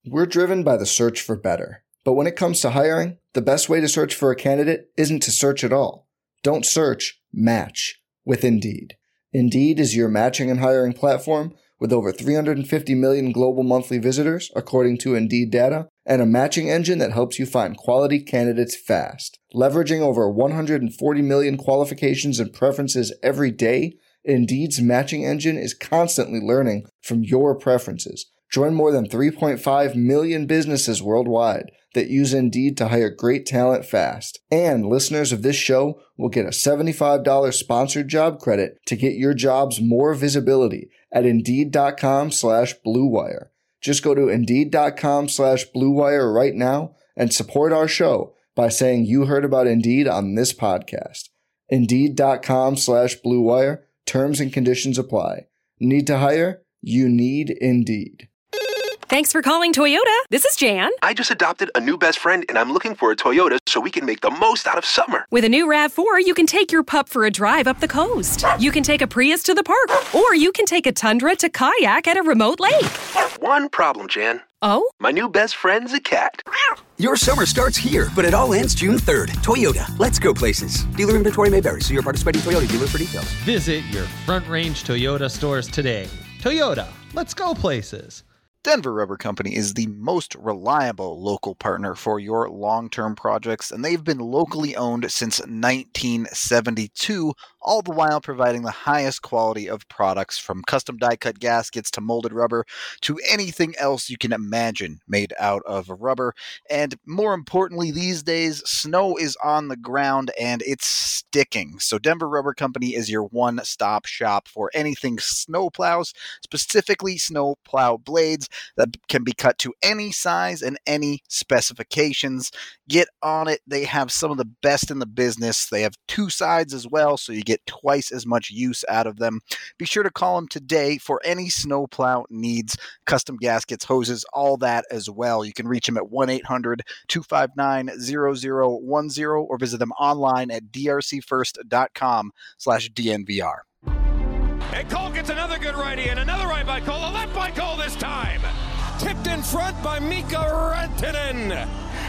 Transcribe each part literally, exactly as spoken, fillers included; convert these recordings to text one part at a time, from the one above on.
We're driven by the search for better. But when it comes to hiring, the best way to search for a candidate isn't to search at all. Don't search, match with Indeed. Indeed is your matching and hiring platform with over three hundred fifty million global monthly visitors, according to Indeed data, and a matching engine that helps you find quality candidates fast. Leveraging over one hundred forty million qualifications and preferences every day, Indeed's matching engine is constantly learning from your preferences. Join more than three point five million businesses worldwide that use Indeed to hire great talent fast. And listeners of this show will get a seventy-five dollars sponsored job credit to get your jobs more visibility at Indeed.com slash Blue Wire. Just go to Indeed.com slash Blue Wire right now and support our show by saying you heard about Indeed on this podcast. Indeed.com slash Blue Wire. Terms and conditions apply. Need to hire? You need Indeed. Thanks for calling Toyota. This is Jan. I just adopted a new best friend, and I'm looking for a Toyota so we can make the most out of summer. With a new RAV four, you can take your pup for a drive up the coast. You can take a Prius to the park, or you can take a Tundra to kayak at a remote lake. One problem, Jan. Oh? My new best friend's a cat. Your summer starts here, but it all ends June third. Toyota, let's go places. Dealer inventory may vary, so your participating Toyota dealer for details. Visit your Front Range Toyota stores today. Toyota, let's go places. Denver Rubber Company is the most reliable local partner for your long-term projects, and they've been locally owned since nineteen seventy-two, all the while providing the highest quality of products from custom die-cut gaskets to molded rubber to anything else you can imagine made out of rubber. And more importantly, these days, snow is on the ground and it's sticking. So Denver Rubber Company is your one-stop shop for anything snow plows, specifically snow plow blades that can be cut to any size and any specifications. Get on it. They have some of the best in the business. They have two sides as well, so you get twice as much use out of them. Be sure to call them today for any snowplow needs, custom gaskets, hoses, all that as well. You can reach them at one eight hundred two five nine zero zero one zero or visit them online at drcfirst.com slash DNVR. And Cole gets another good righty and another right by Cole, a left by Cole this time. Tipped in front by Mika Rantanen.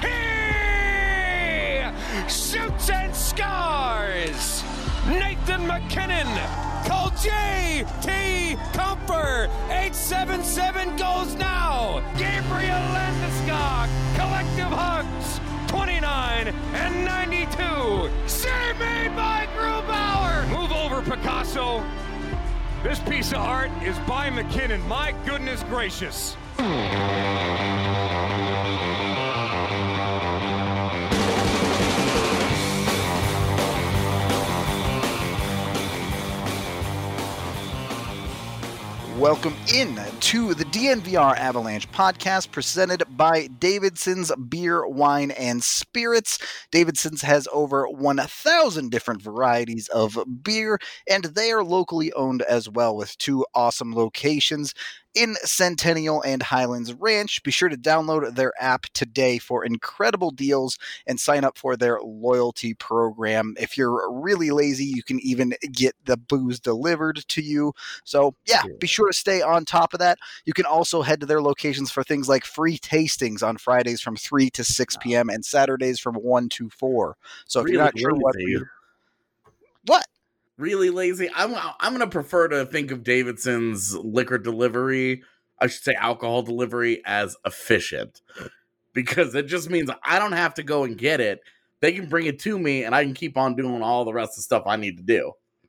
He shoots and scores. Nathan McKinnon. Cole J T Comfer. eight seven seven goes now. Gabriel Landeskog. Collective hugs. twenty-nine and ninety-two. Save made by Grubauer. Move over, Picasso. This piece of art is by McKinnon. My goodness gracious. Welcome in to the D N V R Avalanche podcast presented by Davidson's Beer, Wine, and Spirits. Davidson's has over one thousand different varieties of beer, and they are locally owned as well with two awesome locations in Centennial and Highlands Ranch. Be sure to download their app today for incredible deals and sign up for their loyalty program. If you're really lazy, you can even get the booze delivered to you. So yeah, be sure to stay on top of that. You can also head to their locations for things like free tastings on Fridays from three to six p.m. and Saturdays from one to four. So if really you're not sure what... lazy. What? Really lazy. I'm I'm gonna prefer to think of Davidson's liquor delivery, I should say alcohol delivery, as efficient, because it just means I don't have to go and get it. They can bring it to me, and I can keep on doing all the rest of the stuff I need to do.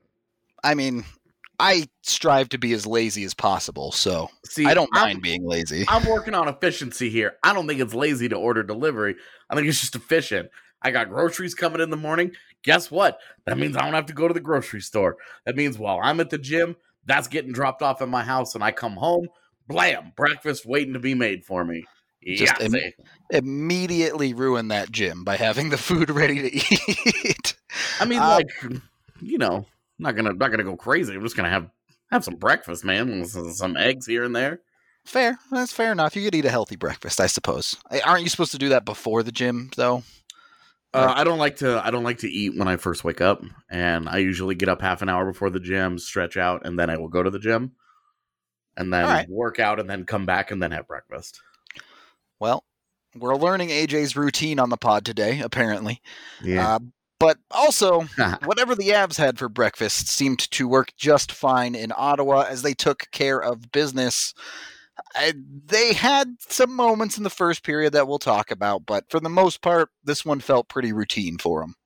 I mean, I strive to be as lazy as possible, so See, I don't I'm, mind being lazy. I'm working on efficiency here. I don't think it's lazy to order delivery. I think it's just efficient. I got groceries coming in the morning. Guess what? That means I don't have to go to the grocery store. That means while I'm at the gym, that's getting dropped off at my house, and I come home, blam, breakfast waiting to be made for me. Just Im- immediately ruin that gym by having the food ready to eat. I mean, um, like, you know, I'm not gonna not gonna go crazy. I'm just gonna have have some breakfast, man, some, some eggs here and there. Fair, that's fair enough. You could eat a healthy breakfast, I suppose. Aren't you supposed to do that before the gym, though? Uh, I don't like to. I don't like to eat when I first wake up, and I usually get up half an hour before the gym, stretch out, and then I will go to the gym, and then right. work out, and then come back, and then have breakfast. Well, we're learning A J's routine on the pod today, apparently. Yeah. Uh, but also, whatever the Avs had for breakfast seemed to work just fine in Ottawa as they took care of business. I, they had some moments in the first period that we'll talk about, but for the most part, this one felt pretty routine for them.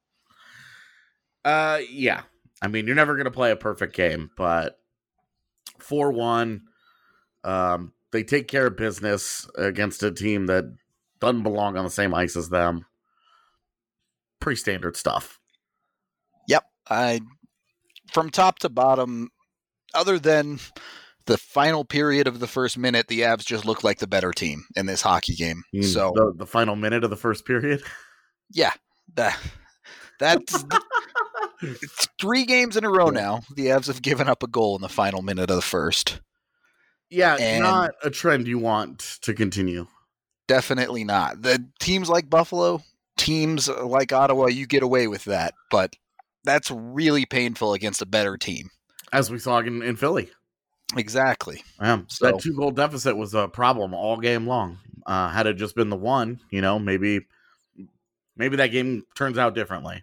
Uh, yeah. I mean, you're never going to play a perfect game, but four one, um, they take care of business against a team that doesn't belong on the same ice as them. Pretty standard stuff. Yep. I, from top to bottom, other than the final period of the first minute, the Avs just look like the better team in this hockey game. You mean so the, the final minute of the first period? Yeah. That, that's it's three games in a row now. The Avs have given up a goal in the final minute of the first. Yeah, And not a trend you want to continue. Definitely not. The teams like Buffalo, teams like Ottawa, you get away with that, but that's really painful against a better team. As we saw in, in Philly. Exactly. Yeah, So- that two-goal deficit was a problem all game long. Uh, had it just been the one, you know, maybe maybe that game turns out differently.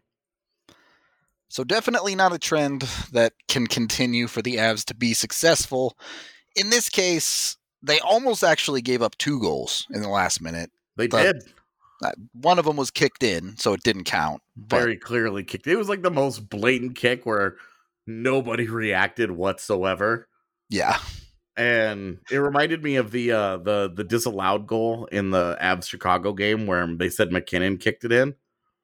So definitely not a trend that can continue for the Avs to be successful. In this case, they almost actually gave up two goals in the last minute. They But- did. Uh, One of them was kicked in, so it didn't count. But Very clearly kicked. It was like the most blatant kick where nobody reacted whatsoever. yeah, And it reminded me of the uh, the the disallowed goal in the Avs Chicago game where they said McKinnon kicked it in.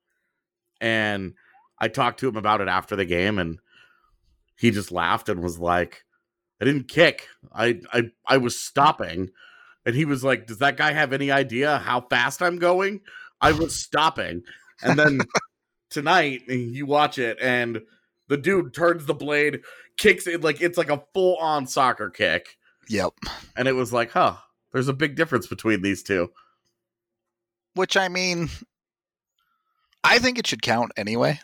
And I talked to him about it after the game, and he just laughed and was like, I didn't kick. I I, I was stopping. And he was like, does that guy have any idea how fast I'm going? I was stopping. And then tonight, you watch it, and the dude turns the blade, kicks it like it's like a full-on soccer kick. yep. And it was like, huh, there's a big difference between these two. Which, I mean, I think it should count anyway.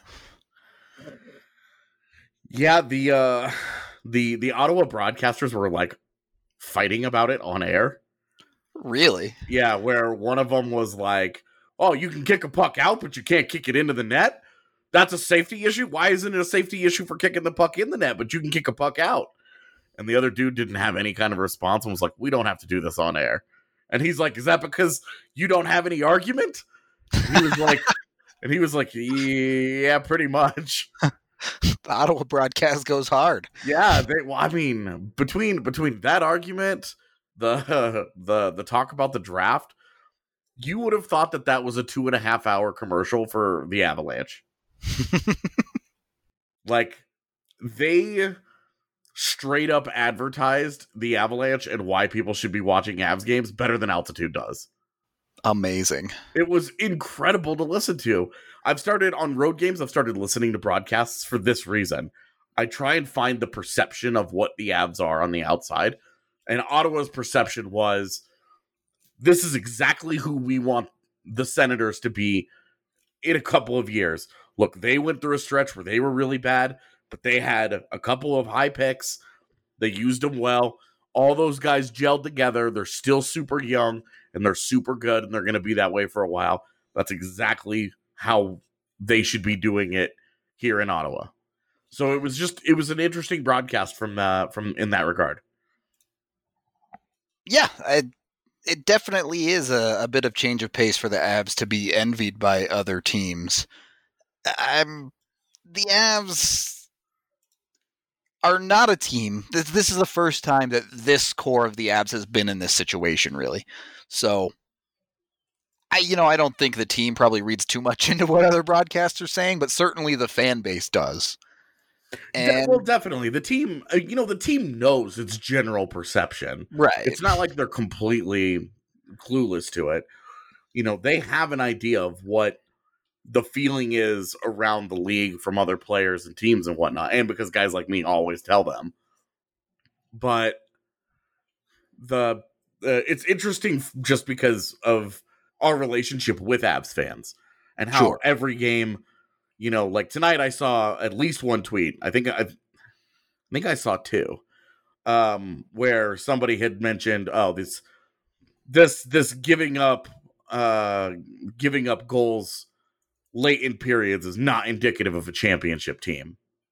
Yeah, the uh the the Ottawa broadcasters were like fighting about it on air. Really? Yeah, where one of them was like, oh, you can kick a puck out, but you can't kick it into the net? That's a safety issue? Why isn't it a safety issue for kicking the puck in the net, but you can kick a puck out? And the other dude didn't have any kind of response and was like, we don't have to do this on air. And he's like, is that because you don't have any argument? And he was like, and he was like, yeah, pretty much. The Ottawa broadcast goes hard. Yeah, they, well, I mean, between between that argument, the uh, the the talk about the draft, you would have thought that that was a two and a half hour commercial for the Avalanche. Like, they straight up advertised the Avalanche and why people should be watching Avs games better than Altitude does. Amazing. It was incredible to listen to. I've started on road games, I've started listening to broadcasts for this reason. I try and find the perception of what the Avs are on the outside. And Ottawa's perception was, this is exactly who we want the Senators to be in a couple of years. Look, they went through a stretch where they were really bad, but they had a couple of high picks. They used them well. All those guys gelled together. They're still super young, and they're super good, and they're going to be that way for a while. That's exactly how they should be doing it here in Ottawa. So it was just, it was an interesting broadcast from uh, from in that regard. Yeah, I, it definitely is a, a bit of change of pace for the Avs to be envied by other teams. I'm the Avs are not a team. This, this is the first time that this core of the Avs has been in this situation, really. So, I you know I don't think the team probably reads too much into what other broadcasters are saying, but certainly the fan base does. And well, definitely the team. Uh, you know, the team knows its general perception. right, It's not like they're completely clueless to it. You know, they have an idea of what the feeling is around the league from other players and teams and whatnot, and because guys like me always tell them. But the uh, it's interesting just because of our relationship with Avs fans and how Sure. every game, you know, like tonight I saw at least one tweet. I think I, I think I saw two, um, where somebody had mentioned, oh, this this this giving up uh, giving up goals late in periods is not indicative of a championship team.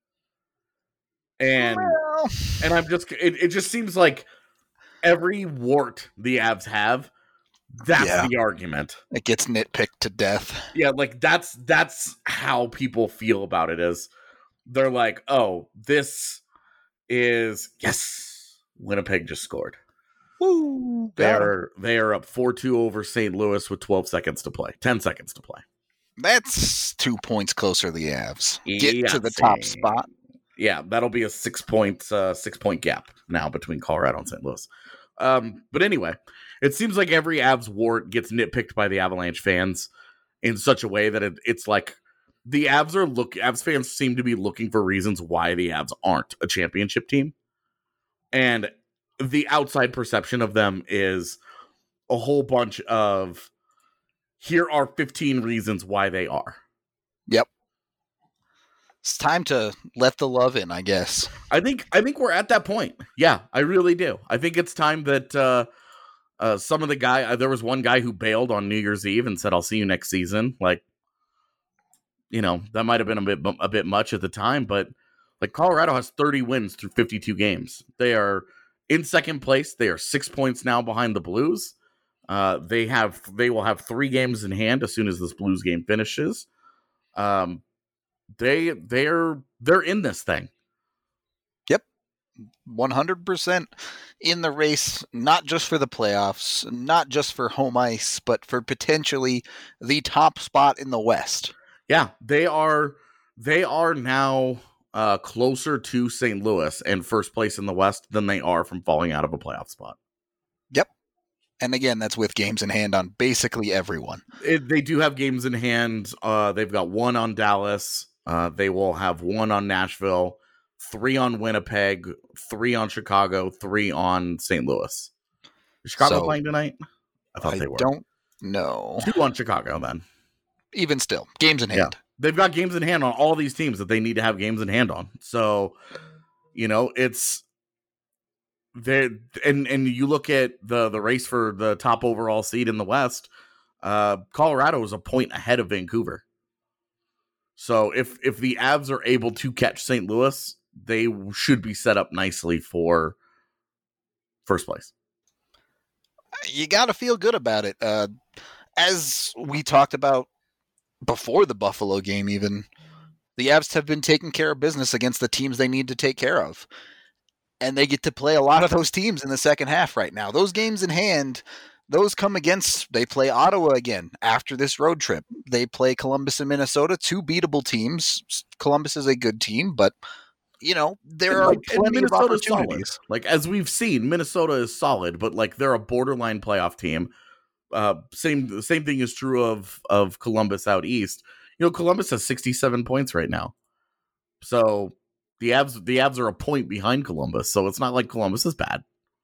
And Well. and I'm just it, it just seems like every wart the Avs have, that's Yeah. the argument. It gets nitpicked to death. Yeah, like that's that's how people feel about it. Is they're like, oh, this is yes, Winnipeg just scored. Woo! They are they are up four two over Saint Louis with twelve seconds to play, ten seconds to play. That's two points closer to the Avs. Yeah, Get to the top same. spot. Yeah, that'll be a six point uh, six point gap now between Colorado and Saint Louis. Um, but anyway, it seems like every Avs wart gets nitpicked by the Avalanche fans in such a way that it, it's like the Avs are look. Avs fans seem to be looking for reasons why the Avs aren't a championship team, and the outside perception of them is a whole bunch of here are fifteen reasons why they are. Yep. It's time to let the love in, I guess. I think I think we're at that point. Yeah, I really do. I think it's time that uh, uh, some of the guy. Uh, there was one guy who bailed on New Year's Eve and said, "I'll see you next season." Like, you know, that might have been a bit a bit much at the time, but like Colorado has thirty wins through fifty-two games. They are in second place. They are six points now behind the Blues. Uh, they have they will have three games in hand as soon as this Blues game finishes. Um, they they're they're in this thing. one hundred percent in the race, not just for the playoffs, not just for home ice, but for potentially the top spot in the West. Yeah, they are they are now uh, closer to Saint Louis and first place in the West than they are from falling out of a playoff spot. Yep. And again, that's with games in hand on basically everyone. It, they do have games in hand. Uh, they've got one on Dallas. Uh, they will have one on Nashville, three on Winnipeg, three on Chicago, three on Saint Louis. Is Chicago So, playing tonight? I thought I they were. don't know. Two on Chicago then. Even still, games in hand. They've got games in hand on all these teams that they need to have games in hand on. So, you know, it's there. And, and you look at the, the race for the top overall seed in the West, uh, Colorado is a point ahead of Vancouver. So if, if the Avs are able to catch Saint Louis, they should be set up nicely for first place. You got to feel good about it. Uh, as we talked about before the Buffalo game, even, the Avs have been taking care of business against the teams they need to take care of. And they get to play a lot of those teams in the second half right now. Those games in hand, those come against, they play Ottawa again after this road trip. They play Columbus and Minnesota, two beatable teams. Columbus is a good team, but, you know, there are Like, and plenty of Minnesota's opportunities. solid. Like, as we've seen, Minnesota is solid, but like they're a borderline playoff team. Uh, same same thing is true of of Columbus out east. You know, Columbus has sixty-seven points right now. So the Avs the Avs are a point behind Columbus. So it's not like Columbus is bad.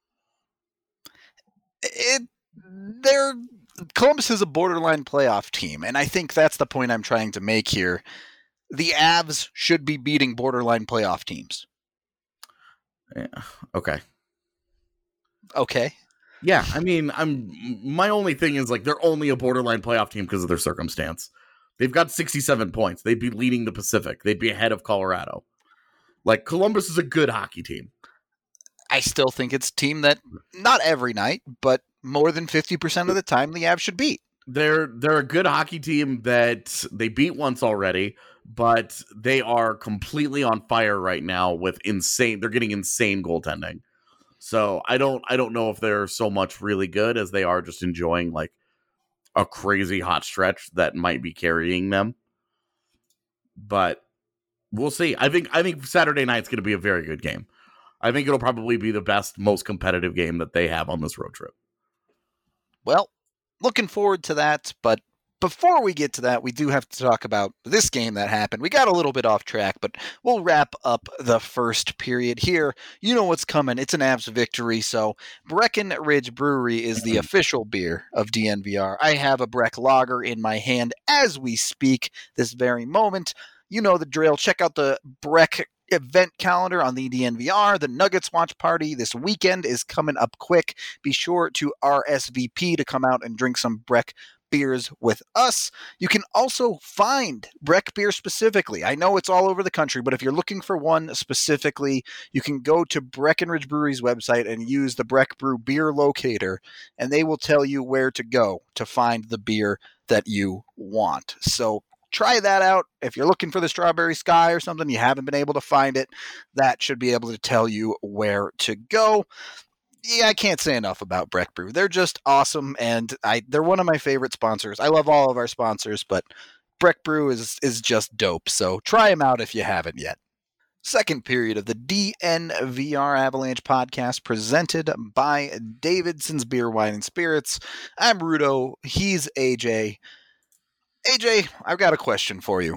It they're Columbus is a borderline playoff team, and I think that's the point I'm trying to make here. The Avs should be beating borderline playoff teams. Yeah. Okay. Okay. Yeah, I mean, I'm my only thing is like they're only a borderline playoff team because of their circumstance. They've got sixty-seven points. They'd be leading the Pacific. They'd be ahead of Colorado. Like, Columbus is a good hockey team. I still think it's a team that not every night, but more than fifty percent of the time the Avs should beat. They're they're a good hockey team that they beat once already, but they are completely on fire right now with insane. They're getting insane goaltending. So I don't I don't know if they're so much really good as they are just enjoying like a crazy hot stretch that might be carrying them. But we'll see. I think I think Saturday night's going to be a very good game. I think it'll probably be the best, most competitive game that they have on this road trip. Well, looking forward to that, but before we get to that, we do have to talk about this game that happened. We got a little bit off track, but we'll wrap up the first period here. You know what's coming. It's an Avs victory, so Breckenridge Brewery is the official beer of D N V R. I have a Breck Lager in my hand as we speak this very moment. You know the drill. Check out the Breck event calendar on the D N V R. The Nuggets watch party this weekend is coming up quick. Be sure to R S V P to come out and drink some Breck beers with us. You can also find Breck beer specifically. I know it's all over the country, but if you're looking for one specifically, you can go to Breckenridge Brewery's website and use the Breck Brew beer locator, and they will tell you where to go to find the beer that you want. So try that out. If you're looking for the Strawberry Sky or something, you haven't been able to find it, that should be able to tell you where to go. Yeah, I can't say enough about Breck Brew. They're just awesome, and I they're one of my favorite sponsors. I love all of our sponsors, but Breck Brew is is just dope. So try them out if you haven't yet. Second period of the D N V R Avalanche podcast presented by Davidson's Beer, Wine, and Spirits. I'm Rudo. He's A J. A J, I've got a question for you.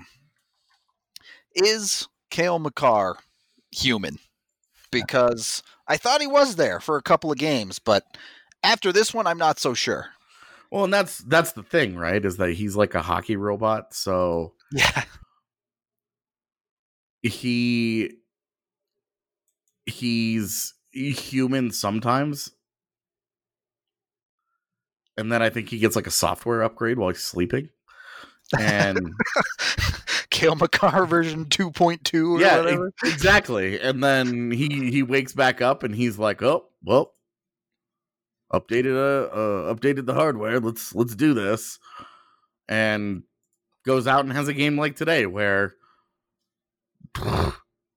Is Cale Makar human? Because I thought he was there for a couple of games, but after this one, I'm not so sure. Well, and that's that's the thing, right? Is that he's like a hockey robot, so yeah, he he's human sometimes, and then I think he gets like a software upgrade while he's sleeping, and Cale Makar version two point two or yeah, whatever. E- exactly. And then he he wakes back up and he's like, "Oh, well, updated uh, uh updated the hardware. Let's let's do this." And goes out and has a game like today where I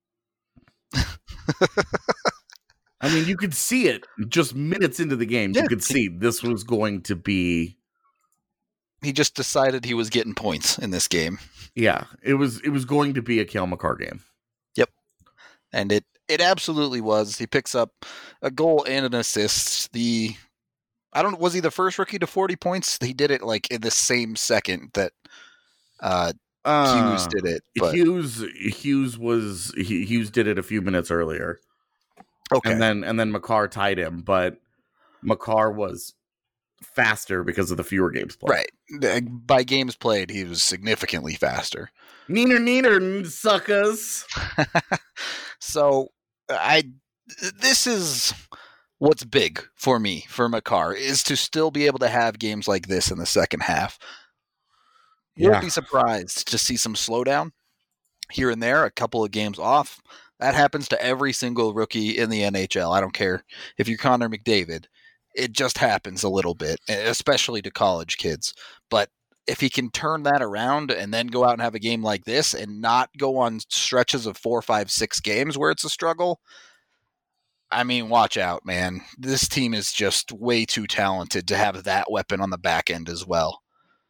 mean, you could see it just minutes into the game. Yeah. You could see this was going to be. He just decided he was getting points in this game. Yeah, it was it was going to be a Cale Makar game. Yep. And it, it absolutely was. He picks up a goal and an assist. The I don't was he the first rookie to forty points? He did it like in the same second that uh, uh, Hughes did it. But... Hughes Hughes was Hughes did it a few minutes earlier. Okay. And then and then Makar tied him, but Makar was faster because of the fewer games played. Right. By games played, he was significantly faster. Neener, neener, suckers. So, I this is what's big for me, for Makar, is to still be able to have games like this in the second half. You Yeah. won't be surprised to see some slowdown here and there, a couple of games off. That happens to every single rookie in the N H L. I don't care if you're Connor McDavid. It just happens a little bit, especially to college kids. But if he can turn that around and then go out and have a game like this and not go on stretches of four, five, six games where it's a struggle, I mean, watch out, man. This team is just way too talented to have that weapon on the back end as well.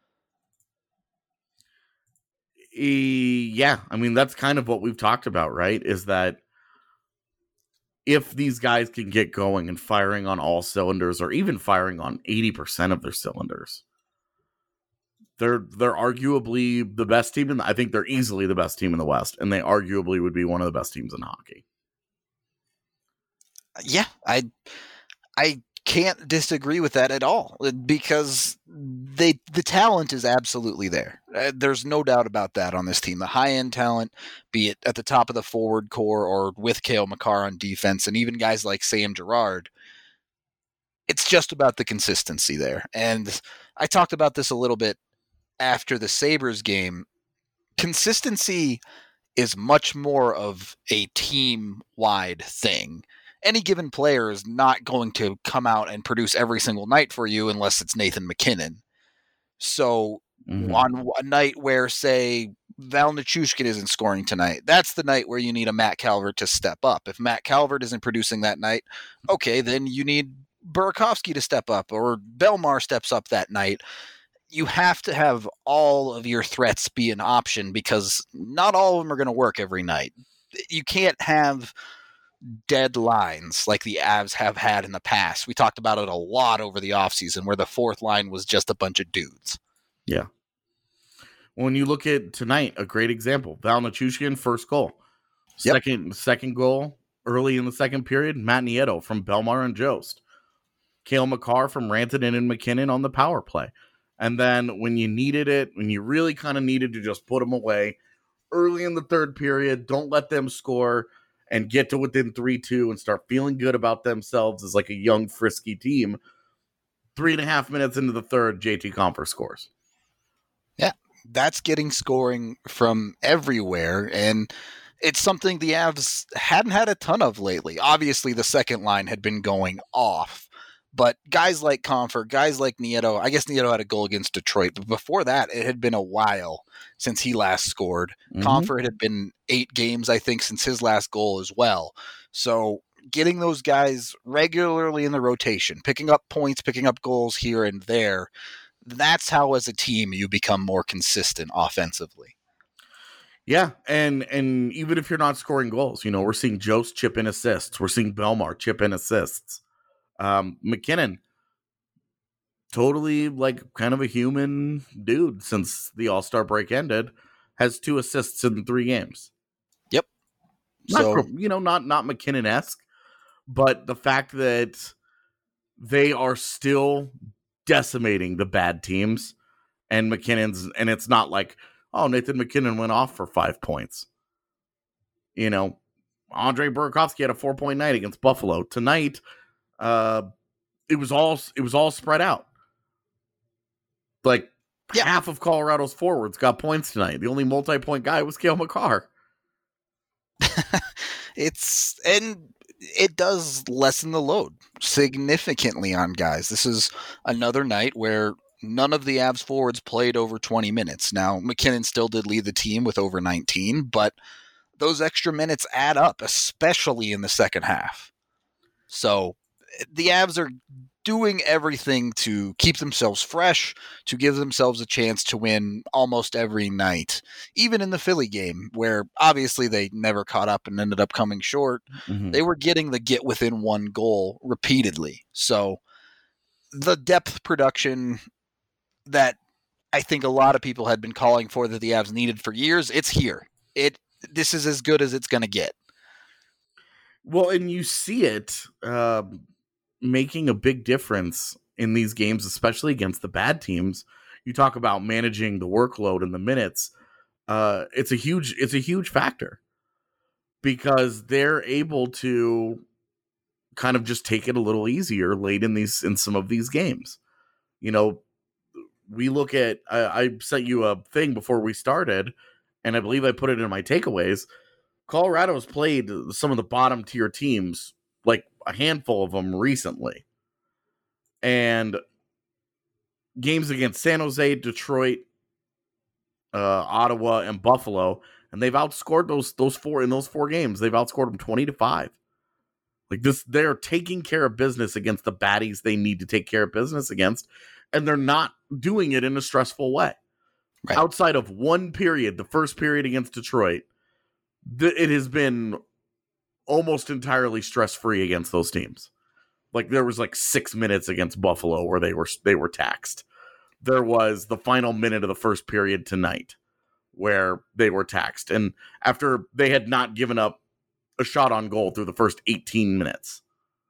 E- yeah, I mean, that's kind of what we've talked about, right? Is that if these guys can get going and firing on all cylinders, or even firing on eighty percent of their cylinders, they're they're arguably the best team in the, I think they're easily the best team in the West, and they arguably would be one of the best teams in hockey. Yeah, I I can't disagree with that at all, because they the talent is absolutely there. Uh, there's no doubt about that on this team. The high-end talent, be it at the top of the forward core or with Cale Makar on defense, and even guys like Sam Girard, it's just about the consistency there. And I talked about this a little bit after the Sabres game. Consistency is much more of a team-wide thing. Any given player is not going to come out and produce every single night for you unless it's Nathan MacKinnon. So mm-hmm. on a night where, say, Val Nichushkin isn't scoring tonight, that's the night where you need a Matt Calvert to step up. If Matt Calvert isn't producing that night, okay, then you need Burakovsky to step up, or Belmar steps up that night. You have to have all of your threats be an option, because not all of them are going to work every night. You can't have dead lines like the Avs have had in the past. We talked about it a lot over the offseason, where the fourth line was just a bunch of dudes. Yeah. When you look at tonight, a great example, Val Nichushkin, first goal. Yep. Second second goal early in the second period, Matt Nieto from Belmar and Jost. Cale Makar from Rantanen and McKinnon on the power play. And then when you needed it, when you really kind of needed to just put them away, early in the third period. Don't let them score and get to within three two and start feeling good about themselves as like a young, frisky team. Three and a half minutes into the third, J T Compher scores. Yeah, that's getting scoring from everywhere, and it's something the Avs hadn't had a ton of lately. Obviously, the second line had been going off, but guys like Compher, guys like Nieto, I guess Nieto had a goal against Detroit, but before that, it had been a while since he last scored. Mm-hmm. Compher, it had been eight games, I think, since his last goal as well. So getting those guys regularly in the rotation, picking up points, picking up goals here and there, that's how as a team you become more consistent offensively. Yeah, and and even if you're not scoring goals, you know, we're seeing Jost chip in assists. We're seeing Belmar chip in assists. Um, McKinnon, totally like kind of a human dude since the All-Star break ended, has two assists in three games. Yep. Not, so you know, not not McKinnon-esque, but the fact that they are still decimating the bad teams, and McKinnon's, and it's not like, oh, Nathan McKinnon went off for five points. You know, Andre Burakovsky had a four-point night against Buffalo. Tonight, uh, it was all it was all spread out. Like, yeah. Half of Colorado's forwards got points tonight. The only multi-point guy was Cale Makar. It's, and it does lessen the load significantly on guys. This is another night where none of the Avs forwards played over twenty minutes. Now, McKinnon still did lead the team with over nineteen, but those extra minutes add up, especially in the second half. So the Avs are doing everything to keep themselves fresh, to give themselves a chance to win almost every night, even in the Philly game, where obviously they never caught up and ended up coming short. Mm-hmm. They were getting the get within one goal repeatedly. So the depth production that I think a lot of people had been calling for that the Avs needed for years, it's here. It this is as good as it's going to get. Well, and you see it uh, making a big difference in these games, especially against the bad teams. You talk about managing the workload and the minutes. Uh, it's a huge, it's a huge factor because they're able to kind of just take it a little easier late in these, in some of these games. You know, we look at, I, I sent you a thing before we started, and I believe I put it in my takeaways. Colorado's played some of the bottom tier teams, like a handful of them recently. And games against San Jose, Detroit, uh, Ottawa, and Buffalo, and they've outscored those those four in those four games. They've outscored them twenty to five. Like this, they're taking care of business against the baddies they need to take care of business against, and they're not doing it in a stressful way. Right. Outside of one period, the first period against Detroit, th- it has been almost entirely stress-free against those teams. Like there was like six minutes against Buffalo where they were they were taxed. There was the final minute of the first period tonight where they were taxed, and after they had not given up a shot on goal through the first eighteen minutes.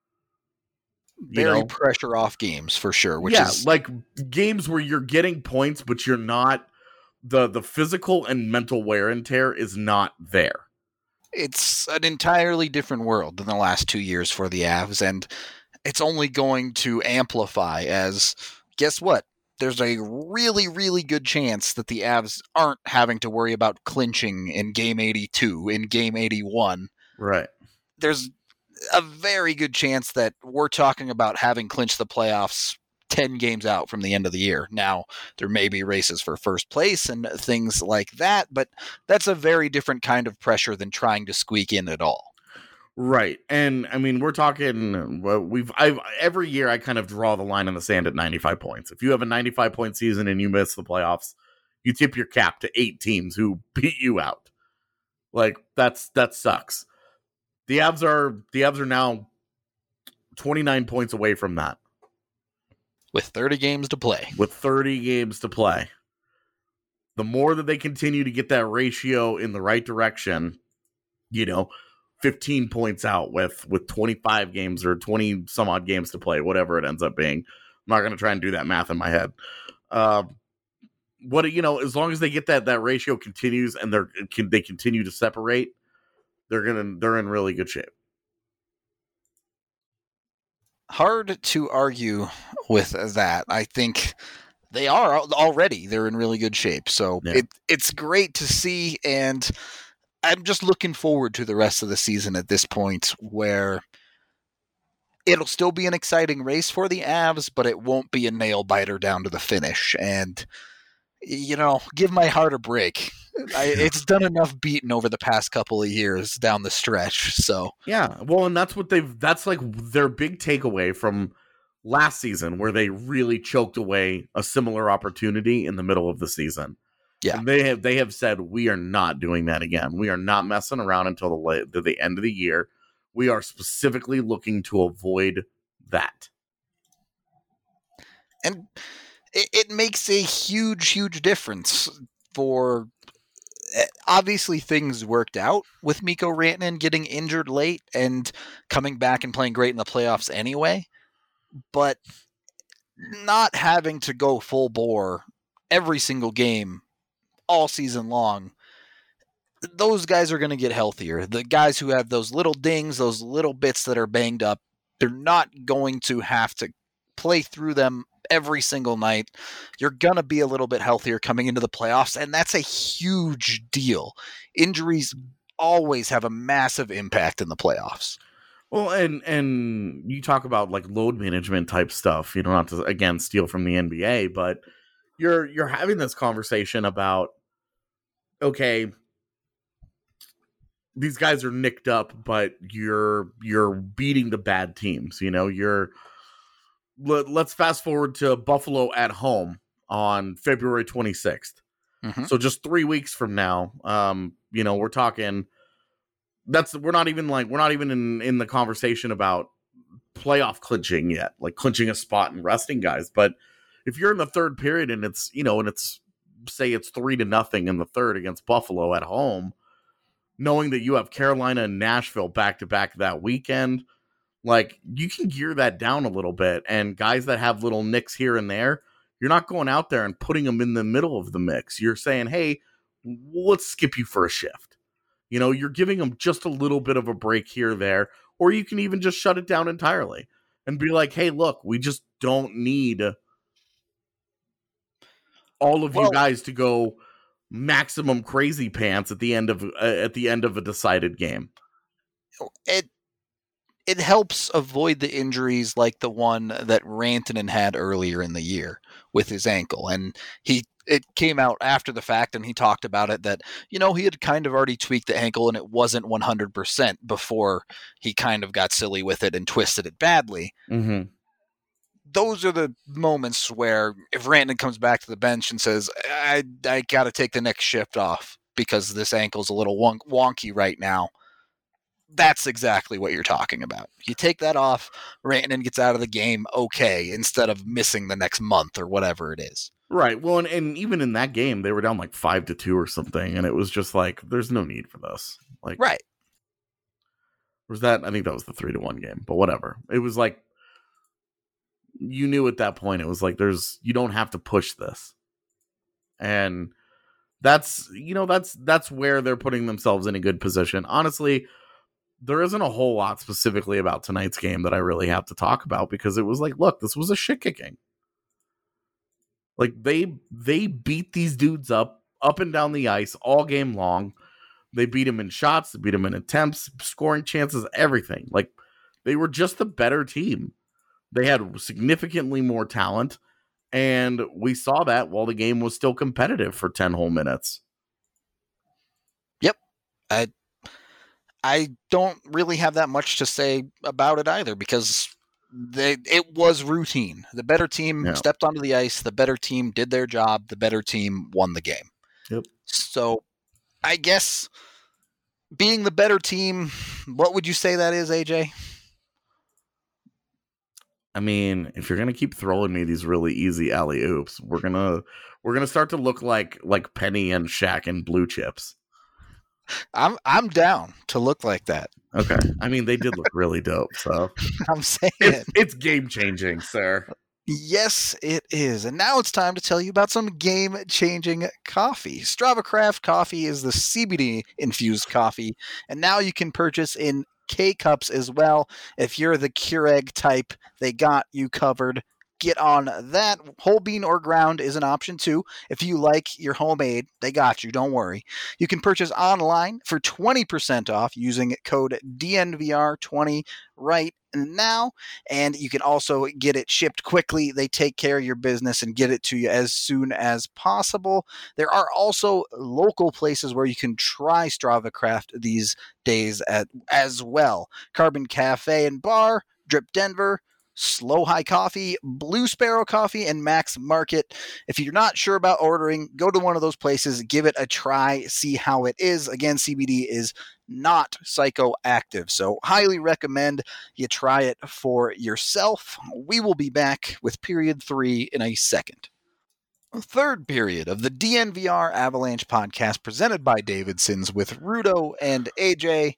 Very you know? pressure off games for sure. Which yeah, is like games where you're getting points, but you're not the the physical and mental wear and tear is not there. It's an entirely different world than the last two years for the Avs, and it's only going to amplify as, guess what? There's a really, really good chance that the Avs aren't having to worry about clinching in game eighty-two, in game eighty-one. Right. There's a very good chance that we're talking about having clinched the playoffs ten games out from the end of the year. Now, there may be races for first place and things like that, but that's a very different kind of pressure than trying to squeak in at all. Right. And I mean, we're talking, well, we've, I've, every year I kind of draw the line in the sand at ninety-five points. If you have a ninety-five point season and you miss the playoffs, you tip your cap to eight teams who beat you out. Like that's, that sucks. The Avs are, the Avs are now twenty-nine points away from that. With thirty games to play. With thirty games to play. The more that they continue to get that ratio in the right direction, you know, fifteen points out with, with twenty-five games or twenty some odd games to play, whatever it ends up being. I'm not going to try and do that math in my head. Uh, what you know, as long as they get that that ratio continues and they're can they continue to separate, they're gonna they're in really good shape. Hard to argue with that. I think they are already. They're in really good shape. So yeah. it it's great to see, and I'm just looking forward to the rest of the season at this point, where it'll still be an exciting race for the Avs, but it won't be a nail biter down to the finish. And you know, give my heart a break. I, it's done enough beating over the past couple of years down the stretch. So yeah, well, and that's what they've. That's like their big takeaway from last season, where they really choked away a similar opportunity in the middle of the season. Yeah, and they have they have said we are not doing that again. We are not messing around until the late, to the end of the year. We are specifically looking to avoid that. And it, it makes a huge, huge difference for. Obviously, things worked out with Mikko Rantanen getting injured late and coming back and playing great in the playoffs anyway. But not having to go full bore every single game all season long, those guys are going to get healthier. The guys who have those little dings, those little bits that are banged up, they're not going to have to play through them every single night. You're going to be a little bit healthier coming into the playoffs, and that's a huge deal. Injuries always have a massive impact in the playoffs. Well, and and you talk about like load management type stuff, you know, not to again steal from the N B A, but you're you're having this conversation about, okay, these guys are nicked up, but you're you're beating the bad teams, you know, you're let's fast forward to Buffalo at home on February twenty-sixth. Mm-hmm. So just three weeks from now, um, you know, we're talking that's, we're not even like, we're not even in, in the conversation about playoff clinching yet, like clinching a spot and resting guys. But if you're in the third period and it's, you know, and it's say it's three to nothing in the third against Buffalo at home, knowing that you have Carolina and Nashville back to back that weekend, like, you can gear that down a little bit, and guys that have little nicks here and there, you're not going out there and putting them in the middle of the mix. You're saying, hey, let's skip you for a shift. You know, you're giving them just a little bit of a break here or there, or you can even just shut it down entirely and be like, hey, look, we just don't need all of well, you guys to go maximum crazy pants at the end of uh, at the end of a decided game. It It helps avoid the injuries like the one that Rantanen had earlier in the year with his ankle. And he it came out after the fact, and he talked about it that, you know, he had kind of already tweaked the ankle and it wasn't one hundred percent before he kind of got silly with it and twisted it badly. Mm-hmm. Those are the moments where if Rantanen comes back to the bench and says, I, I got to take the next shift off because this ankle's a little wonk- wonky right now. That's exactly what you're talking about. You take that off, Rantanen gets out of the game okay, instead of missing the next month or whatever it is. Right. Well, and, and even in that game, they were down like five to two or something, and it was just like, there's no need for this. Like, right. Was that? I think that was the three to one game, but whatever. It was like, you knew at that point, it was like, there's, you don't have to push this. And that's, you know, that's, that's where they're putting themselves in a good position. Honestly, there isn't a whole lot specifically about tonight's game that I really have to talk about, because it was like, look, this was a shit kicking. Like, they they beat these dudes up, up and down the ice all game long. They beat them in shots, they beat them in attempts, scoring chances, everything. Like, they were just the better team. They had significantly more talent, and we saw that while the game was still competitive for ten whole minutes. Yep. I I don't really have that much to say about it either, because they it was routine. The better team yeah. stepped onto the ice, the better team did their job, the better team won the game. Yep. So I guess being the better team, what would you say that is, A J? I mean, if you're gonna keep throwing me these really easy alley-oops, we're gonna we're gonna start to look like like Penny and Shaq and Blue Chips. I'm I'm down to look like that. Okay. I mean, they did look really dope, so I'm saying it's, it's game changing, sir. Yes, it is. And now it's time to tell you about some game-changing coffee. Strava Craft Coffee is the C B D-infused coffee, and now you can purchase in K-Cups as well. If you're the Keurig type, they got you covered. Get on that. Whole bean or ground is an option too. If you like your homemade, they got you. Don't worry. You can purchase online for twenty percent off using code D N V R twenty right now. And you can also get it shipped quickly. They take care of your business and get it to you as soon as possible. There are also local places where you can try Strava Craft these days at, as well. Carbon Cafe and Bar, Drip Denver, Slow High Coffee, Blue Sparrow Coffee, and Max Market. If you're not sure about ordering, go to one of those places, give it a try, see how it is. Again, C B D is not psychoactive, so highly recommend you try it for yourself. We will be back with period three in a second. Third period of the D N V R Avalanche podcast presented by Davidson's with Rudo and A J.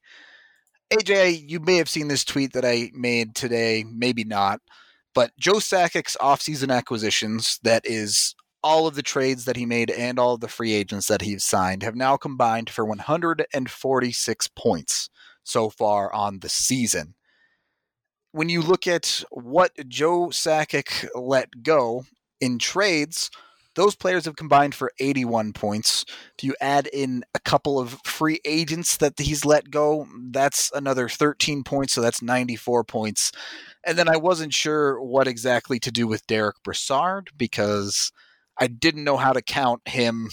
A J, you may have seen this tweet that I made today, maybe not, but Joe Sakic's offseason acquisitions, that is all of the trades that he made and all of the free agents that he's signed, have now combined for one hundred forty-six points so far on the season. When you look at what Joe Sakic let go in trades, those players have combined for eighty-one points. Do you add in a couple of free agents that he's let go? That's another thirteen points, so that's ninety-four points. And then I wasn't sure what exactly to do with Derek Brassard because I didn't know how to count him,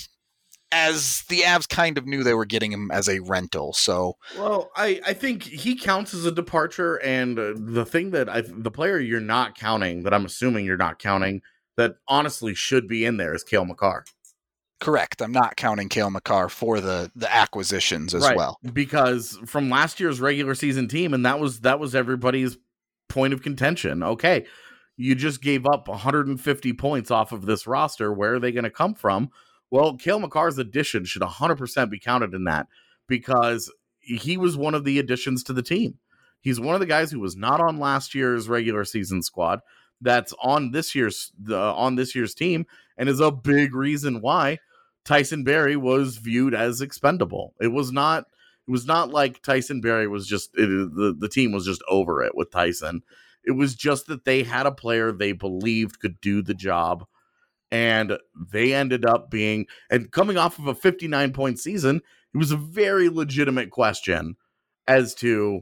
as the Avs kind of knew they were getting him as a rental. So, well, I, I think he counts as a departure, and uh, the thing that I, the player you're not counting, that I'm assuming you're not counting, that honestly should be in there is Cale Makar. Correct. I'm not counting Cale Makar for the, the acquisitions as right. well. Because from last year's regular season team, and that was that was everybody's point of contention. Okay, you just gave up one hundred fifty points off of this roster. Where are they going to come from? Well, Cale Makar's addition should one hundred percent be counted in that because he was one of the additions to the team. He's one of the guys who was not on last year's regular season squad. That's on this year's uh, on this year's team, and is a big reason why Tyson Barrie was viewed as expendable. It was not. It was not like Tyson Barrie was just it, the the team was just over it with Tyson. It was just that they had a player they believed could do the job, and they ended up being and coming off of a fifty-nine point season. It was a very legitimate question as to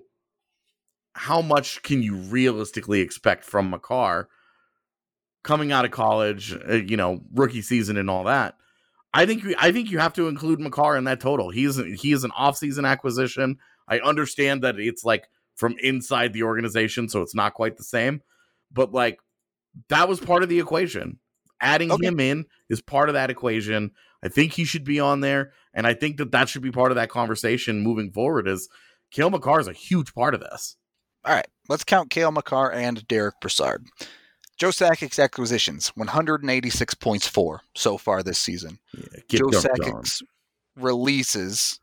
how much can you realistically expect from Makar coming out of college, uh, you know, rookie season and all that. I think I think you have to include Makar in that total. He is he is an offseason acquisition. I understand that it's like from inside the organization, so it's not quite the same. But like that was part of the equation. Adding okay. him in is part of that equation. I think he should be on there, and I think that that should be part of that conversation moving forward. Is Cale Makar is a huge part of this. All right, let's count Cale Makar and Derek Brassard. Joe Sakic's acquisitions, one hundred eighty-six points for so far this season. Yeah, Joe Sakic's releases,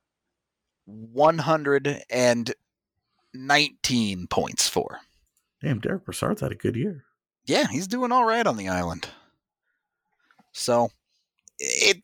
one hundred nineteen points for. Damn, Derek Brassard's had a good year. Yeah, he's doing all right on the island. So, it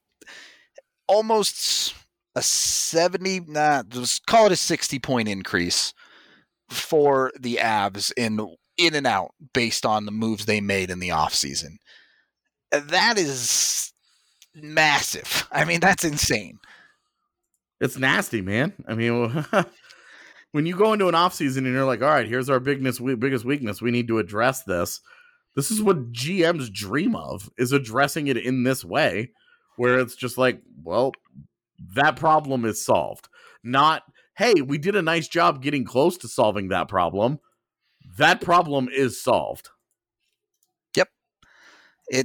almost a seventy, nah, just call it a sixty-point increase for the Avs in in and out based on the moves they made in the offseason. That is massive. I mean, that's insane. It's nasty, man. I mean, when you go into an offseason and you're like, all right, here's our biggest, biggest weakness. We need to address this. This is what G Ms dream of, is addressing it in this way, where it's just like, well, that problem is solved. Not, hey, we did a nice job getting close to solving that problem. That problem is solved. Yep. It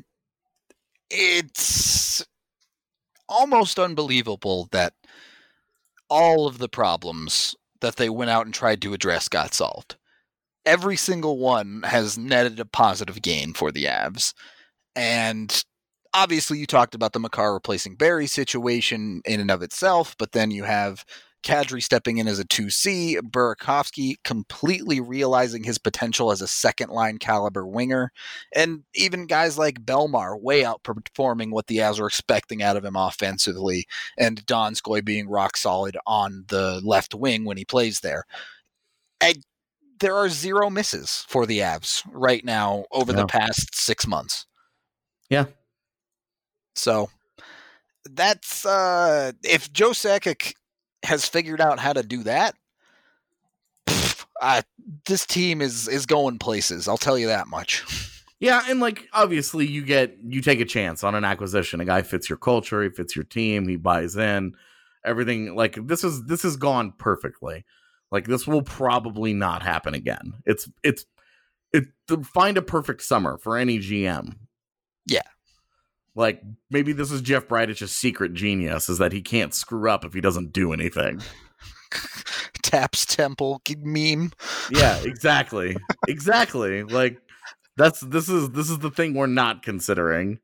it's almost unbelievable that all of the problems that they went out and tried to address got solved. Every single one has netted a positive gain for the Avs. And obviously you talked about the Makar replacing Barrie situation in and of itself, but then you have Kadri stepping in as a two C, Burakovsky completely realizing his potential as a second-line caliber winger, and even guys like Belmar way outperforming what the Avs were expecting out of him offensively, and Donskoy being rock solid on the left wing when he plays there. And there are zero misses for the Avs right now over yeah. the past six months. Yeah. So that's uh, if Joe Sakic has figured out how to do that, pff, uh, this team is is going places. I'll tell you that much. Yeah, and like obviously you get you take a chance on an acquisition. A guy fits your culture, he fits your team, he buys in. Everything like this is this has gone perfectly. Like this will probably not happen again. It's it's it find a perfect summer for any G M. Yeah. Like maybe this is Jeff Bridich' secret genius is that he can't screw up if he doesn't do anything. Taps Temple meme. Yeah, exactly. exactly. Like that's this is this is the thing we're not considering.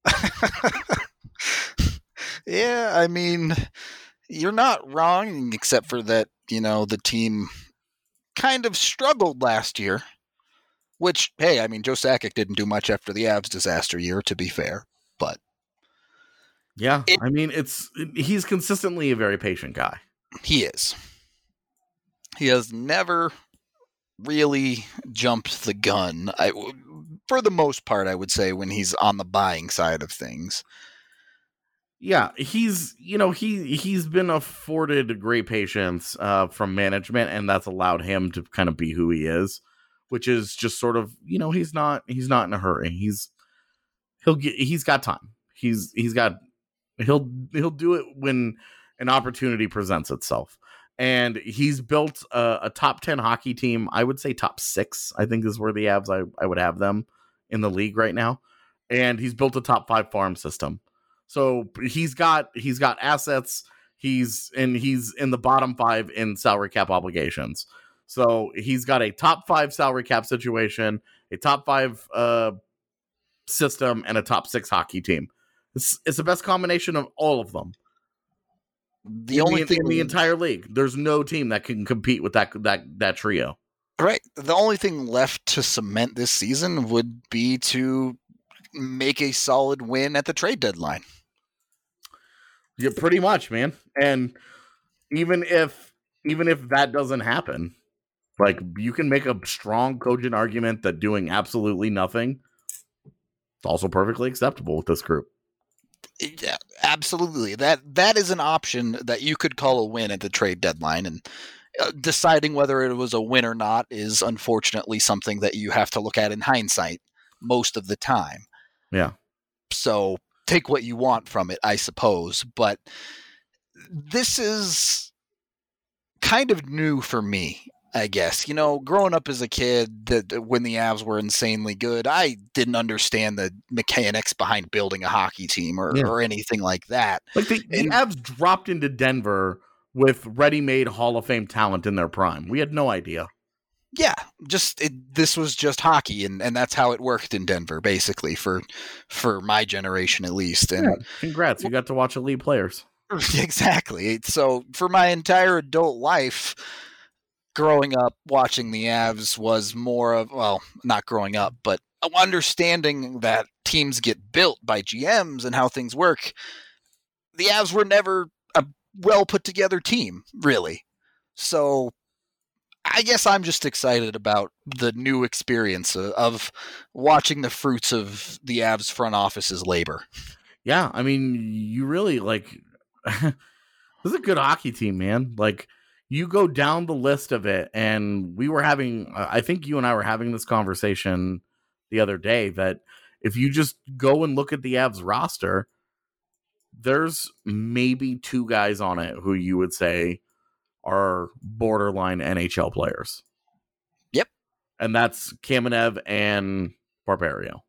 Yeah, I mean, you're not wrong, except for that, you know, the team kind of struggled last year, which, hey, I mean, Joe Sakic didn't do much after the Avs disaster year, to be fair, but. Yeah, it, I mean, it's he's consistently a very patient guy. He is. He has never really jumped the gun, I, for the most part, I would say, when he's on the buying side of things. Yeah, he's, you know, he, he's been afforded great patience uh, from management, and that's allowed him to kind of be who he is, which is just sort of, you know, he's not, he's not in a hurry. He's, he'll get, he's got time. He's, he's got, he'll, he'll do it when an opportunity presents itself. And he's built a, a top ten hockey team. I would say top six, I think is where the Avs, I, I would have them in the league right now. And he's built a top five farm system. So he's got he's got assets. He's and he's in the bottom five in salary cap obligations. So he's got a top five salary cap situation, a top five uh, system, and a top six hockey team. It's it's the best combination of all of them. The in only the, thing in the entire league, there's no team that can compete with that that that trio. Right. The only thing left to cement this season would be to make a solid win at the trade deadline. Yeah, pretty much, man. And even if even if that doesn't happen, like you can make a strong, cogent argument that doing absolutely nothing is also perfectly acceptable with this group. Yeah, absolutely. That that is an option that you could call a win at the trade deadline, and uh, deciding whether it was a win or not is unfortunately something that you have to look at in hindsight most of the time. Yeah. So take what you want from it, I suppose. But this is kind of new for me, I guess. You know, growing up as a kid, that when the Avs were insanely good, I didn't understand the mechanics behind building a hockey team or, yeah. or anything like that. Like the, the and, Avs dropped into Denver with ready-made Hall of Fame talent in their prime. We had no idea. Yeah, just it, this was just hockey, and, and that's how it worked in Denver, basically, for for my generation at least. And yeah, congrats, you got to watch elite players. Exactly. So for my entire adult life, growing up watching the Avs was more of, well, not growing up, but understanding that teams get built by G Ms and how things work. The Avs were never a well put together team, really. So I guess I'm just excited about the new experience of, of watching the fruits of the Avs front office's labor. Yeah, I mean, you really, like, this is a good hockey team, man. Like, you go down the list of it, and we were having, I think you and I were having this conversation the other day, that if you just go and look at the Avs roster, there's maybe two guys on it who you would say are borderline N H L players. Yep. And that's Kamenev and Barberio.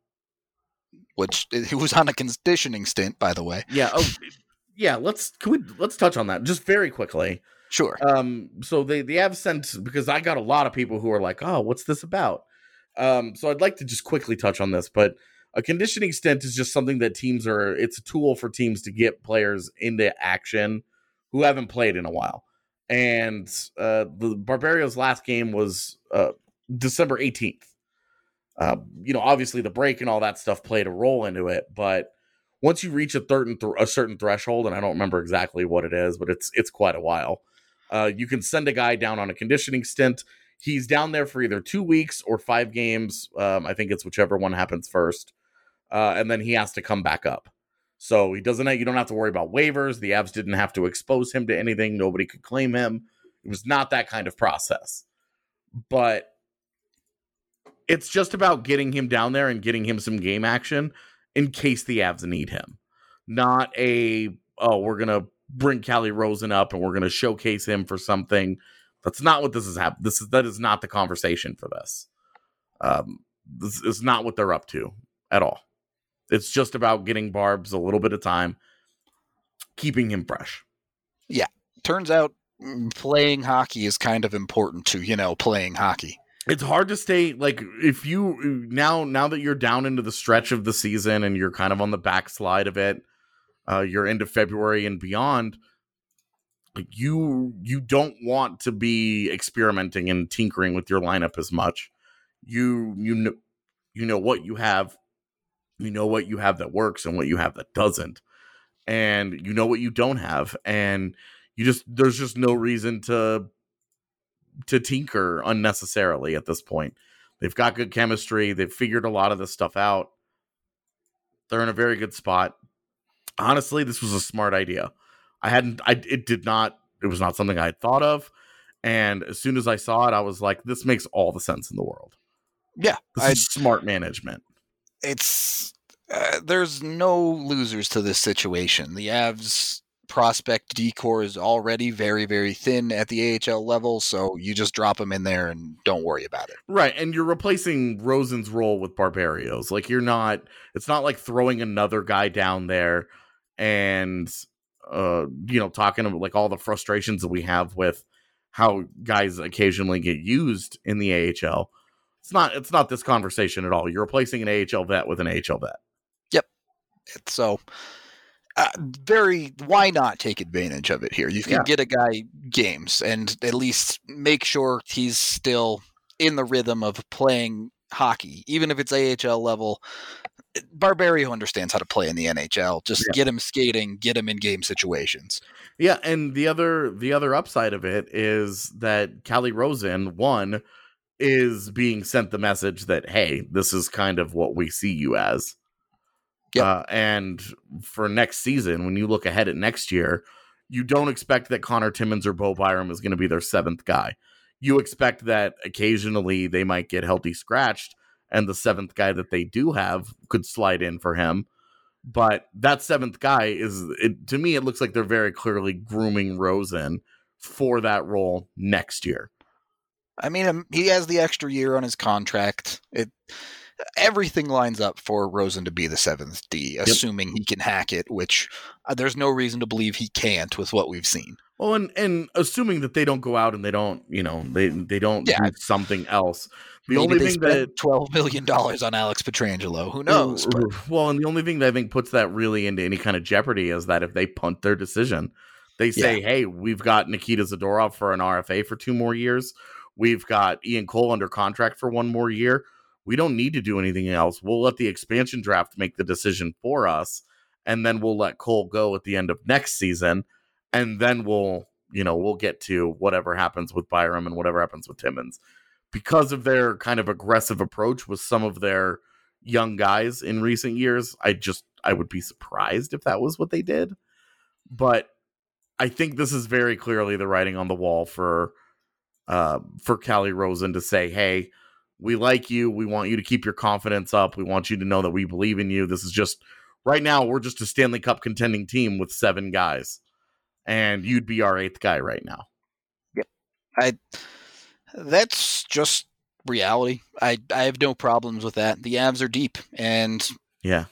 Which, who was on a conditioning stint, by the way. Yeah. Oh, yeah. Let's, can we, let's touch on that just very quickly. Sure. Um, so they, they have sent, because I got a lot of people who are like, oh, what's this about? Um, so I'd like to just quickly touch on this, but a conditioning stint is just something that teams are, it's a tool for teams to get players into action who haven't played in a while. And uh, the Barbarios' last game was uh, December eighteenth. Uh, you know, obviously the break and all that stuff played a role into it, but once you reach a certain th- a certain threshold, and I don't remember exactly what it is, but it's it's quite a while, uh, you can send a guy down on a conditioning stint. He's down there for either two weeks or five games. Um, I think it's whichever one happens first, uh, and then he has to come back up. So he doesn't. You don't have to worry about waivers. The Avs didn't have to expose him to anything. Nobody could claim him. It was not that kind of process. But it's just about getting him down there and getting him some game action in case the Avs need him. Not a, oh, we're going to bring Calle Rosen up and we're going to showcase him for something. That's not what this is happening. This is, that is not the conversation for this. Um, this is not what they're up to at all. It's just about getting Barbs a little bit of time, keeping him fresh. Yeah. Turns out playing hockey is kind of important to, you know, playing hockey. It's hard to stay, like, if you, now now that you're down into the stretch of the season and you're kind of on the backslide of it, uh, you're into February and beyond, like, you you don't want to be experimenting and tinkering with your lineup as much. You you know, you know what you have, you know what you have that works and what you have that doesn't, and you know what you don't have, and you just, there's just no reason to to tinker unnecessarily at this point. They've got good chemistry. They've figured a lot of this stuff out. They're in a very good spot. Honestly, this was a smart idea. I hadn't, I, it did not, it was not something I had thought of. And as soon as I saw it, I was like, this makes all the sense in the world. Yeah. This I, is smart management. It's, uh, there's no losers to this situation. The Avs prospect decor is already very, very thin at the A H L level, so you just drop them in there and don't worry about it. Right, and you're replacing Rosen's role with Barbarios. Like, you're not, it's not like throwing another guy down there and, uh, you know, talking about like all the frustrations that we have with how guys occasionally get used in the A H L. It's not, it's not this conversation at all. You're replacing an A H L vet with an A H L vet. Yep. It's so... Uh, very, why not take advantage of it here? You can yeah. get a guy games and at least make sure he's still in the rhythm of playing hockey, even if it's A H L level. Barbario understands how to play in the N H L. Just yeah. get him skating, get him in game situations. Yeah, and the other the other upside of it is that Calle Rosen, one, is being sent the message that, hey, this is kind of what we see you as. Yep. Uh, and for next season, when you look ahead at next year, you don't expect that Connor Timmins or Bo Byram is going to be their seventh guy. You expect that occasionally they might get healthy scratched, and the seventh guy that they do have could slide in for him. But that seventh guy is, it, to me, it looks like they're very clearly grooming Rosen for that role next year. I mean, um, he has the extra year on his contract. It. Everything lines up for Rosen to be the seventh D, assuming yep. he can hack it, which uh, there's no reason to believe he can't with what we've seen. Well, and, and assuming that they don't go out and they don't, you know, they they don't yeah. do something else. The Maybe only they thing that twelve million dollars on Alex Pietrangelo, who knows? But... Well, and the only thing that I think puts that really into any kind of jeopardy is that if they punt their decision, they say, yeah. "Hey, we've got Nikita Zadorov for an R F A for two more years. We've got Ian Cole under contract for one more year. We don't need to do anything else. We'll let the expansion draft make the decision for us, and then we'll let Cole go at the end of next season, and then we'll, you know, we'll get to whatever happens with Byram and whatever happens with Timmins." Because of their kind of aggressive approach with some of their young guys in recent years, I just, I would be surprised if that was what they did. But I think this is very clearly the writing on the wall for, uh, for Calle Rosen to say, hey, we like you. We want you to keep your confidence up. We want you to know that we believe in you. This is just, right now, we're just a Stanley Cup contending team with seven guys. And you'd be our eighth guy right now. Yep. I, that's just reality. I, I have no problems with that. The Avs are deep. And yeah,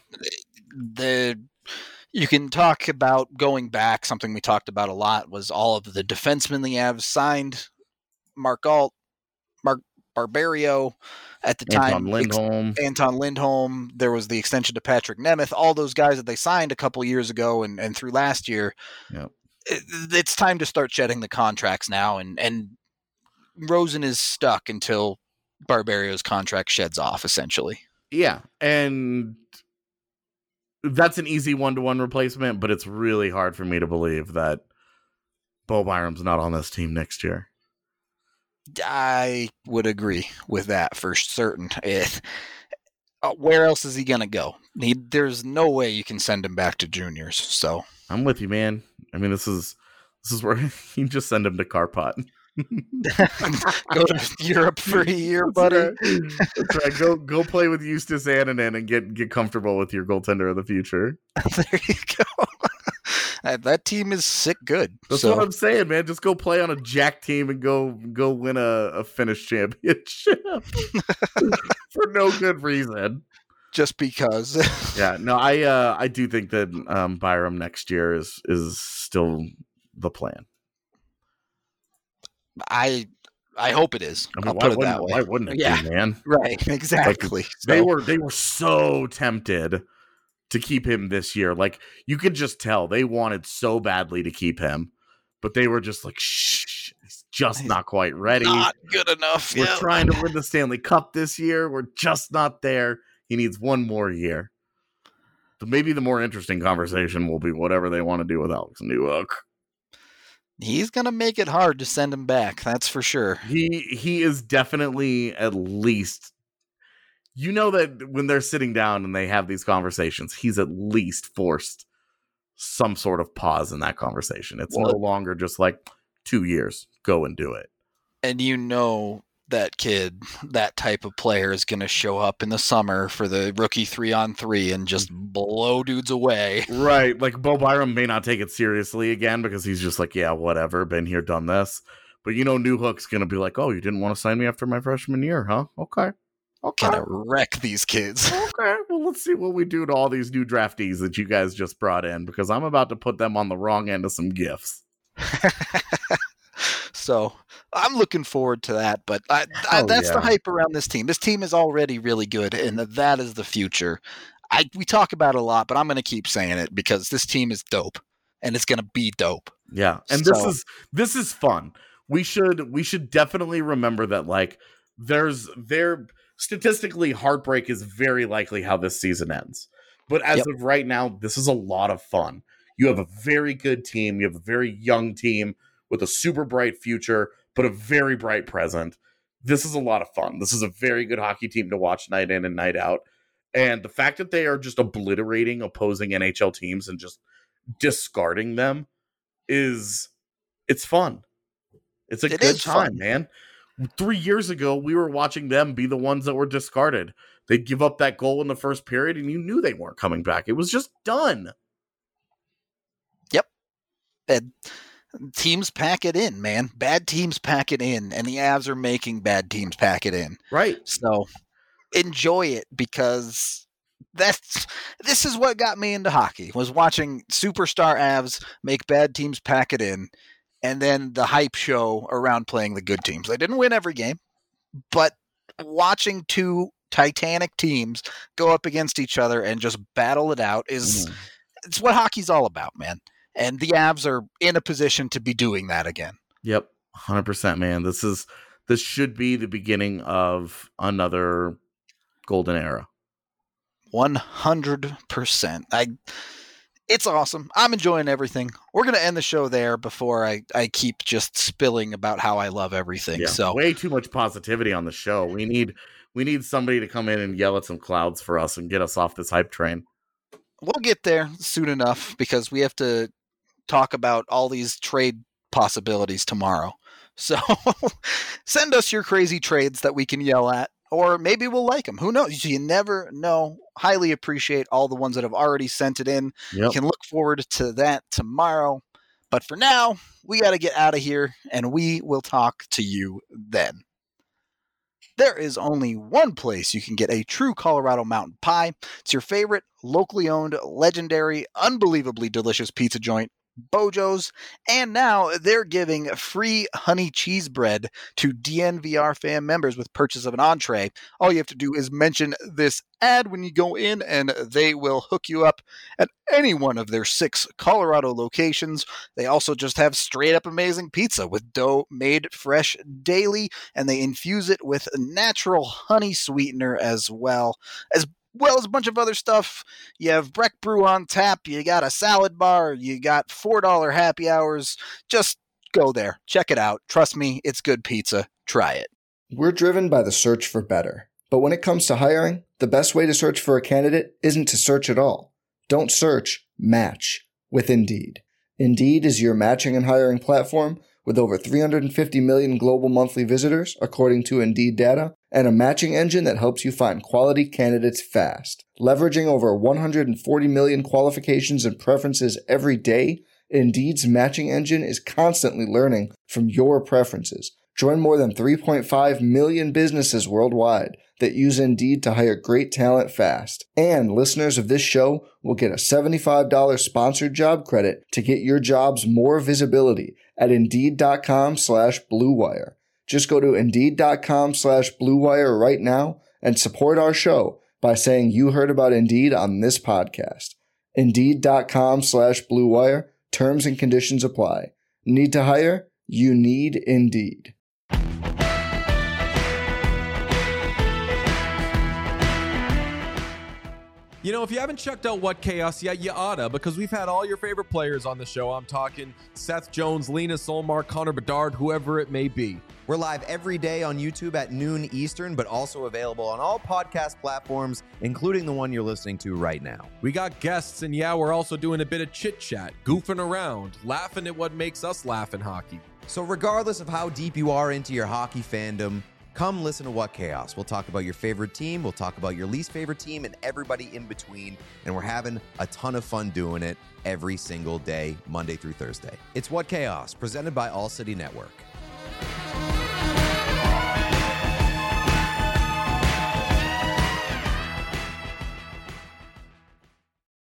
the, you can talk about going back. Something we talked about a lot was all of the defensemen the Avs signed. Mark Alt, Mark Barbario at the Anton time. Lindholm. Ex- Anton Lindholm. There was the extension to Patrick Nemeth. All those guys that they signed a couple years ago and, and through last year. Yep. it, it's time to start shedding the contracts now, and, and Rosen is stuck until Barberio's contract sheds off, essentially. Yeah, and that's an easy one-to-one replacement, but it's really hard for me to believe that Bo Byram's not on this team next year. I would agree with that for certain. It, uh, where else is he going to go? He, there's no way you can send him back to juniors. So I'm with you, man. I mean, this is this is where you just send him to Karpat. Go to Europe for a year, buddy. That's right. That's right. Go go play with Eustace Annunen and get get comfortable with your goaltender of the future. There you go. That team is sick good. That's so. what I'm saying, man. Just go play on a Jack team and go go win a, a Finnish championship for no good reason. Just because. Yeah, no, I uh, I do think that um, Byram next year is is still the plan. I I hope it is. I mean, I'll why put it wouldn't, that way. why wouldn't it yeah. be, man? Right, exactly. Like, so. They were they were so tempted to keep him this year. Like, you could just tell they wanted so badly to keep him, but they were just like, shh, he's just not quite ready. Not good enough. We're yeah. trying to win the Stanley Cup this year. We're just not there. He needs one more year. So maybe the more interesting conversation will be whatever they want to do with Alex Newhook. He's going to make it hard to send him back. That's for sure. He he is definitely at least, you know, that when they're sitting down and they have these conversations, he's at least forced some sort of pause in that conversation. It's well, no longer just like two years, go and do it. And you know that kid, that type of player is going to show up in the summer for the rookie three on three and just blow dudes away. Right. Like Bo Byram may not take it seriously again because he's just like, yeah, whatever, been here, done this. But you know, Newhook's going to be like, oh, you didn't want to sign me after my freshman year, huh? Okay. Okay. Gonna wreck these kids. Okay. Well, let's see what we do to all these new draftees that you guys just brought in, because I'm about to put them on the wrong end of some gifts. So I'm looking forward to that, but I, I, oh, that's yeah. the hype around this team. This team is already really good, and that is the future. I we talk about it a lot, but I'm going to keep saying it because this team is dope, and it's going to be dope. Yeah, and so, this is this is fun. We should we should definitely remember that, like, there's there statistically, heartbreak is very likely how this season ends. But as yep. of right now, this is a lot of fun. You have a very good team. You have a very young team with a super bright future, but a very bright present. This is a lot of fun. This is a very good hockey team to watch night in and night out. And the fact that they are just obliterating opposing N H L teams and just discarding them is, it's fun. It's a it good time, fun. man. Three years ago, we were watching them be the ones that were discarded. They'd give up that goal in the first period, and you knew they weren't coming back. It was just done. Yep. And teams pack it in, man. Bad teams pack it in, and the Avs are making bad teams pack it in. Right. So enjoy it, because that's this is what got me into hockey, was watching superstar Avs make bad teams pack it in, and then the hype show around playing the good teams. They didn't win every game, but watching two Titanic teams go up against each other and just battle it out is mm. it's what hockey's all about, man. And the Avs are in a position to be doing that again. Yep, one hundred percent, man. This is this should be the beginning of another golden era. one hundred percent. I it's awesome. I'm enjoying everything. We're going to end the show there before I, I keep just spilling about how I love everything. Yeah, so way too much positivity on the show. We need we need somebody to come in and yell at some clouds for us and get us off this hype train. We'll get there soon enough, because we have to talk about all these trade possibilities tomorrow. So send us your crazy trades that we can yell at, or maybe we'll like them. Who knows? You never know. Highly appreciate all the ones that have already sent it in. Yep. You can look forward to that tomorrow. But for now, we got to get out of here, and we will talk to you then. There is only one place you can get a true Colorado mountain pie. It's your favorite, locally owned, legendary, unbelievably delicious pizza joint, Bojo's, and now they're giving free honey cheese bread to D N V R fan members with purchase of an entree. All you have to do is mention this ad when you go in, and they will hook you up at any one of their six Colorado locations. They also just have straight up amazing pizza with dough made fresh daily, and they infuse it with natural honey sweetener as well as well as a bunch of other stuff. You have Breck Brew on tap, you got a salad bar, you got four dollar happy hours. Just go there, check it out. Trust me, it's good pizza. Try it. We're driven by the search for better. But when it comes to hiring, the best way to search for a candidate isn't to search at all. Don't search, match with Indeed. Indeed is your matching and hiring platform with over three hundred fifty million global monthly visitors, according to Indeed data, and a matching engine that helps you find quality candidates fast. Leveraging over one hundred forty million qualifications and preferences every day, Indeed's matching engine is constantly learning from your preferences. Join more than three point five million businesses worldwide that use Indeed to hire great talent fast. And listeners of this show will get a seventy-five dollars sponsored job credit to get your jobs more visibility at Indeed.com slash Blue Wire. Just go to Indeed.com slash Blue Wire right now and support our show by saying you heard about Indeed on this podcast. Indeed.com slash Blue Wire. Terms and conditions apply. Need to hire? You need Indeed. You know, if you haven't checked out What Chaos yet, you oughta, because we've had all your favorite players on the show. I'm talking Seth Jones, Lena Solmar, Connor Bedard, whoever it may be. We're live every day on YouTube at noon Eastern, but also available on all podcast platforms, including the one you're listening to right now. We got guests, and yeah, we're also doing a bit of chit-chat, goofing around, laughing at what makes us laugh in hockey. So regardless of how deep you are into your hockey fandom, come listen to What Chaos. We'll talk about your favorite team, we'll talk about your least favorite team, and everybody in between, and we're having a ton of fun doing it every single day, Monday through Thursday. It's What Chaos, presented by All City Network.